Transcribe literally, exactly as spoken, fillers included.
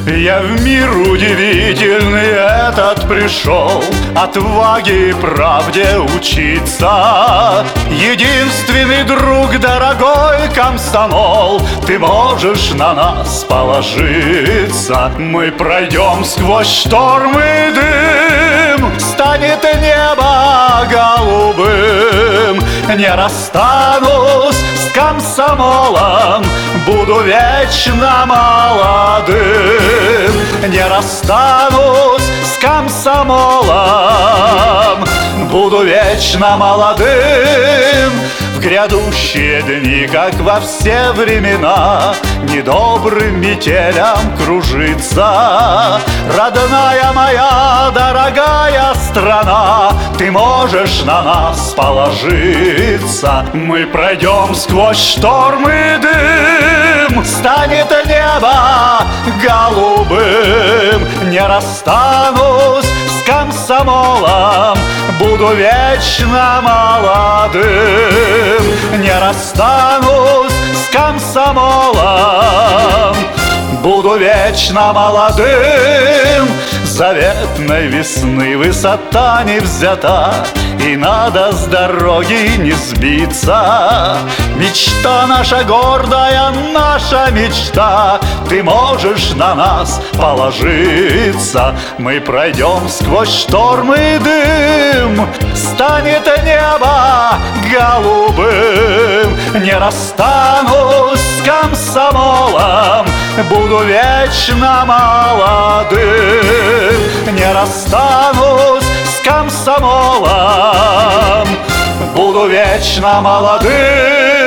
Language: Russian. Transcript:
Я в мир удивительный этот пришел, отваге и правде учиться. Единственный друг, дорогой комсомол, ты можешь на нас положиться. Мы пройдем сквозь шторм и дым, станет небо голубым. Не расстанусь с комсомолом, буду вечно молодым. Не расстанусь с комсомолом, буду вечно молодым. В грядущие дни, как во все времена, недобрым метелям кружится. Родная моя, дорогая страна, ты можешь на нас положиться. Мы пройдем сквозь шторм и дым, станет небо голубым. Не расстанусь с комсомолом, буду вечно молодым. Не расстанусь с комсомолом, буду вечно молодым. Заветной весны высота не взята, и надо с дороги не сбиться. Мечта наша гордая, наша мечта, ты можешь на нас положиться. Мы пройдем сквозь шторм и дым, станет небо голубым. Не расстанусь с комсомолом, буду вечно молодым. Не расстанусь с комсомолом, буду вечно молодым.